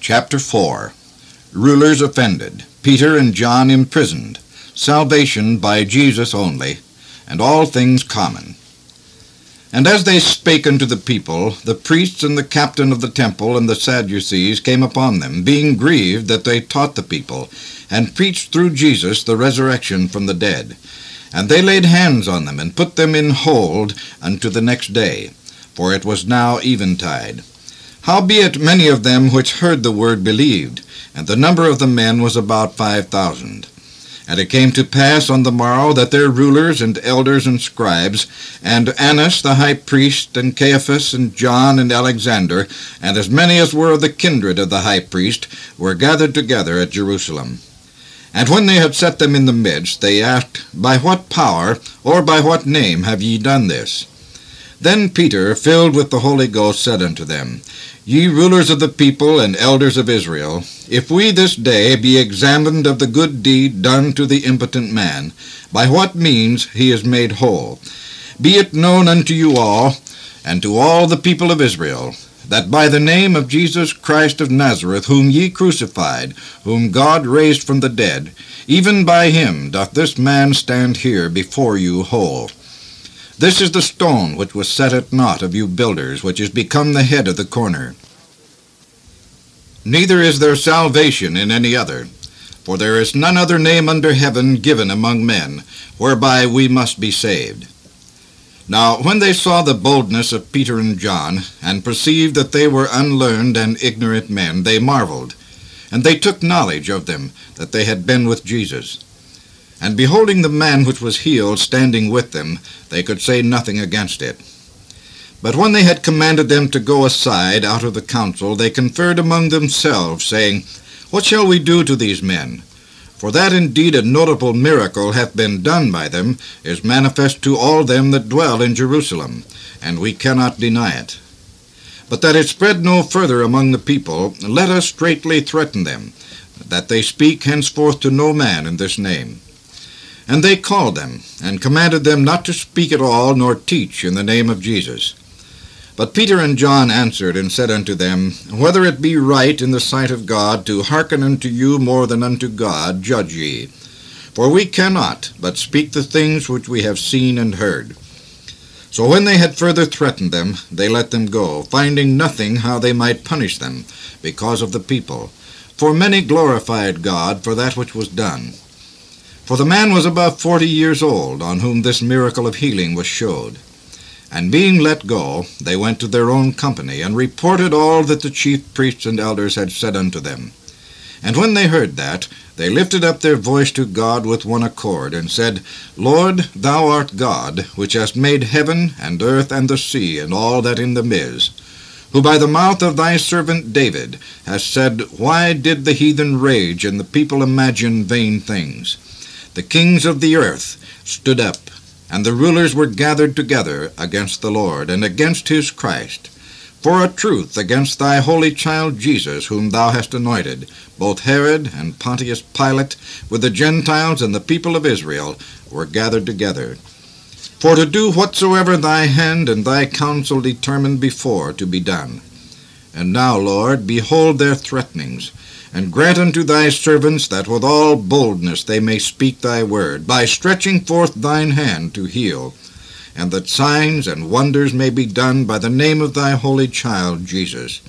Chapter 4. Rulers offended, Peter and John imprisoned, salvation by Jesus only, and all things common. And as they spake unto the people, the priests and the captain of the temple and the Sadducees came upon them, being grieved that they taught the people, and preached through Jesus the resurrection from the dead. And they laid hands on them, and put them in hold unto the next day, for it was now eventide. Howbeit many of them which heard the word believed, and the number of the men was about 5,000. And it came to pass on the morrow that their rulers and elders and scribes, and Annas the high priest, and Caiaphas, and John, and Alexander, and as many as were of the kindred of the high priest, were gathered together at Jerusalem. And when they had set them in the midst, they asked, By what power, or by what name have ye done this? Then Peter, filled with the Holy Ghost, said unto them, Ye rulers of the people and elders of Israel, if we this day be examined of the good deed done to the impotent man, by what means he is made whole, be it known unto you all, and to all the people of Israel, that by the name of Jesus Christ of Nazareth, whom ye crucified, whom God raised from the dead, even by him doth this man stand here before you whole. This is the stone which was set at naught of you builders, which is become the head of the corner. Neither is there salvation in any other, for there is none other name under heaven given among men, whereby we must be saved. Now when they saw the boldness of Peter and John, and perceived that they were unlearned and ignorant men, they marveled, and they took knowledge of them, that they had been with Jesus. And beholding the man which was healed standing with them, they could say nothing against it. But when they had commanded them to go aside out of the council, they conferred among themselves, saying, What shall we do to these men? For that indeed a notable miracle hath been done by them is manifest to all them that dwell in Jerusalem, and we cannot deny it. But that it spread no further among the people, let us straitly threaten them, that they speak henceforth to no man in this name. And they called them, and commanded them not to speak at all, nor teach in the name of Jesus. But Peter and John answered and said unto them, Whether it be right in the sight of God to hearken unto you more than unto God, judge ye. For we cannot but speak the things which we have seen and heard. So when they had further threatened them, they let them go, finding nothing how they might punish them, because of the people. For many glorified God for that which was done. For the man was above 40 years old, on whom this miracle of healing was showed. And being let go, they went to their own company, and reported all that the chief priests and elders had said unto them. And when they heard that, they lifted up their voice to God with one accord, and said, Lord, thou art God, which hast made heaven, and earth, and the sea, and all that in them is, who by the mouth of thy servant David hast said, Why did the heathen rage, and the people imagine vain things? The kings of the earth stood up, and the rulers were gathered together against the Lord, and against his Christ, for a truth against thy holy child Jesus, whom thou hast anointed, both Herod and Pontius Pilate, with the Gentiles and the people of Israel, were gathered together, for to do whatsoever thy hand and thy counsel determined before to be done. And now, Lord, behold their threatenings, and grant unto thy servants that with all boldness they may speak thy word, by stretching forth thine hand to heal, and that signs and wonders may be done by the name of thy holy child Jesus.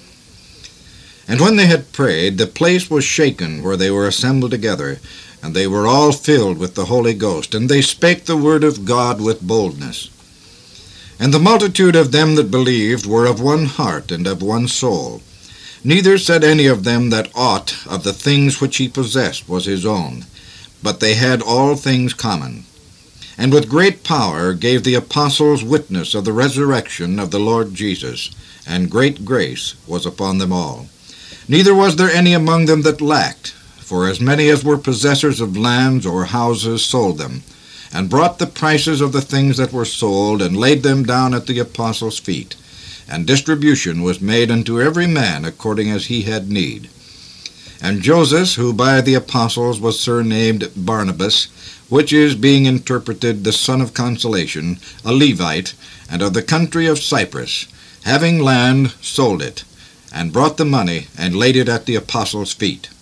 And when they had prayed, the place was shaken where they were assembled together, and they were all filled with the Holy Ghost, and they spake the word of God with boldness. And the multitude of them that believed were of one heart and of one soul. Neither said any of them that aught of the things which he possessed was his own, but they had all things common. And with great power gave the apostles witness of the resurrection of the Lord Jesus, and great grace was upon them all. Neither was there any among them that lacked, for as many as were possessors of lands or houses sold them, and brought the prices of the things that were sold, and laid them down at the apostles' feet. And distribution was made unto every man according as he had need. And Joseph, who by the apostles was surnamed Barnabas, which is, being interpreted, the son of consolation, a Levite, and of the country of Cyprus, having land, sold it, and brought the money and laid it at the apostles' feet.